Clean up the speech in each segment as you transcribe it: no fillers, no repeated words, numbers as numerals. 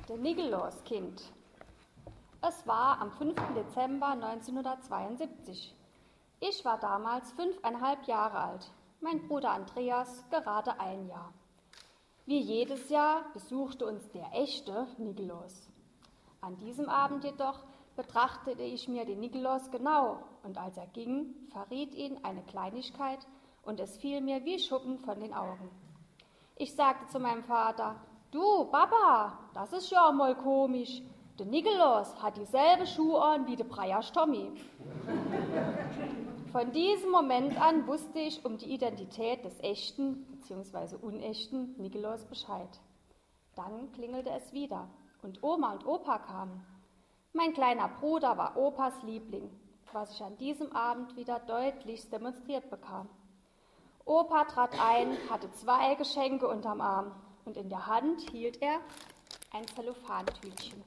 Der Nikolaus-Kind. Es war am 5. Dezember 1972. Ich war damals 5,5 Jahre alt, mein Bruder Andreas gerade 1 Jahr. Wie jedes Jahr besuchte uns der echte Nikolaus. An diesem Abend jedoch betrachtete ich mir den Nikolaus genau und als er ging, verriet ihn eine Kleinigkeit und es fiel mir wie Schuppen von den Augen. Ich sagte zu meinem Vater: Du, Papa, das ist ja mal komisch. Der Nikolaus hat dieselbe Schuhe an wie der Breyer Tommy. Von diesem Moment an wusste ich um die Identität des echten bzw. unechten Nikolaus Bescheid. Dann klingelte es wieder und Oma und Opa kamen. Mein kleiner Bruder war Opas Liebling, was ich an diesem Abend wieder deutlichst demonstriert bekam. Opa trat ein, hatte 2 Geschenke unterm Arm und in der Hand hielt er ein Zellophantütchen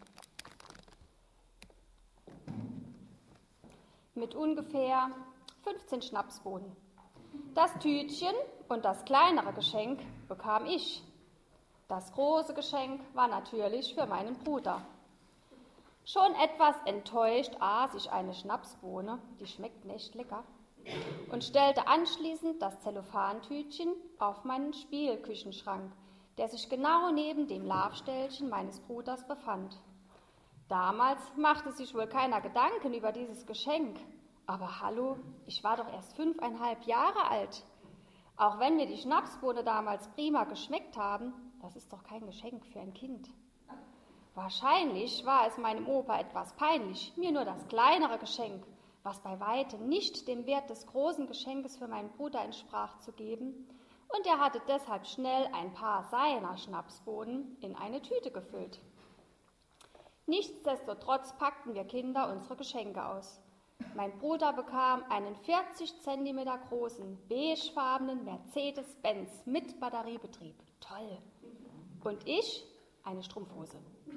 mit ungefähr 15 Schnapsbohnen. Das Tütchen und das kleinere Geschenk bekam ich. Das große Geschenk war natürlich für meinen Bruder. Schon etwas enttäuscht aß ich eine Schnapsbohne, die schmeckt nicht lecker, und stellte anschließend das Zellophantütchen auf meinen Spielküchenschrank, der sich genau neben dem Labstellchen meines Bruders befand. Damals machte sich wohl keiner Gedanken über dieses Geschenk. Aber hallo, ich war doch erst 5,5 Jahre alt. Auch wenn mir die Schnapsbohne damals prima geschmeckt haben, das ist doch kein Geschenk für ein Kind. Wahrscheinlich war es meinem Opa etwas peinlich, mir nur das kleinere Geschenk, was bei weitem nicht dem Wert des großen Geschenkes für meinen Bruder entsprach, zu geben, und er hatte deshalb schnell ein paar seiner Schnapsbohnen in eine Tüte gefüllt. Nichtsdestotrotz packten wir Kinder unsere Geschenke aus. Mein Bruder bekam einen 40 cm großen, beigefarbenen Mercedes-Benz mit Batteriebetrieb. Toll. Und ich eine Strumpfhose.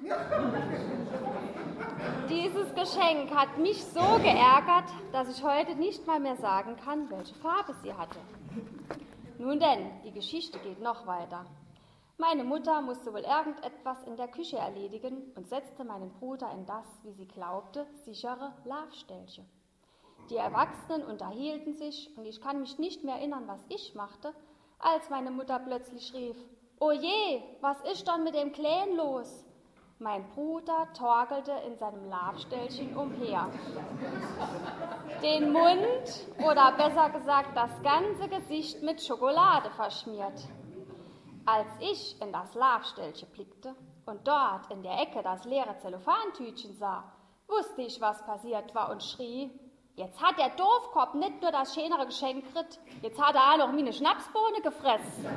Dieses Geschenk hat mich so geärgert, dass ich heute nicht mal mehr sagen kann, welche Farbe sie hatte. Nun denn, die Geschichte geht noch weiter. Meine Mutter musste wohl irgendetwas in der Küche erledigen und setzte meinen Bruder in das, wie sie glaubte, sichere Labstellchen. Die Erwachsenen unterhielten sich und ich kann mich nicht mehr erinnern, was ich machte, als meine Mutter plötzlich rief: »Oh je, was ist denn mit dem Kleinen los?« Mein Bruder torkelte in seinem Labstellchen umher. Den Mund, oder besser gesagt das ganze Gesicht, mit Schokolade verschmiert. Als ich in das Labstellchen blickte und dort in der Ecke das leere Zellophantütchen sah, wusste ich, was passiert war und schrie: Jetzt hat der Doofkopf nicht nur das schönere Geschenk gekriegt, jetzt hat er auch noch meine Schnapsbohne gefressen.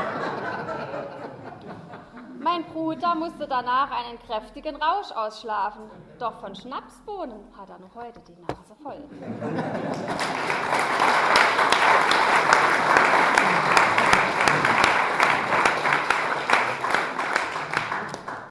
Mein Bruder musste danach einen kräftigen Rausch ausschlafen, doch von Schnapsbohnen hat er noch heute die Nase voll.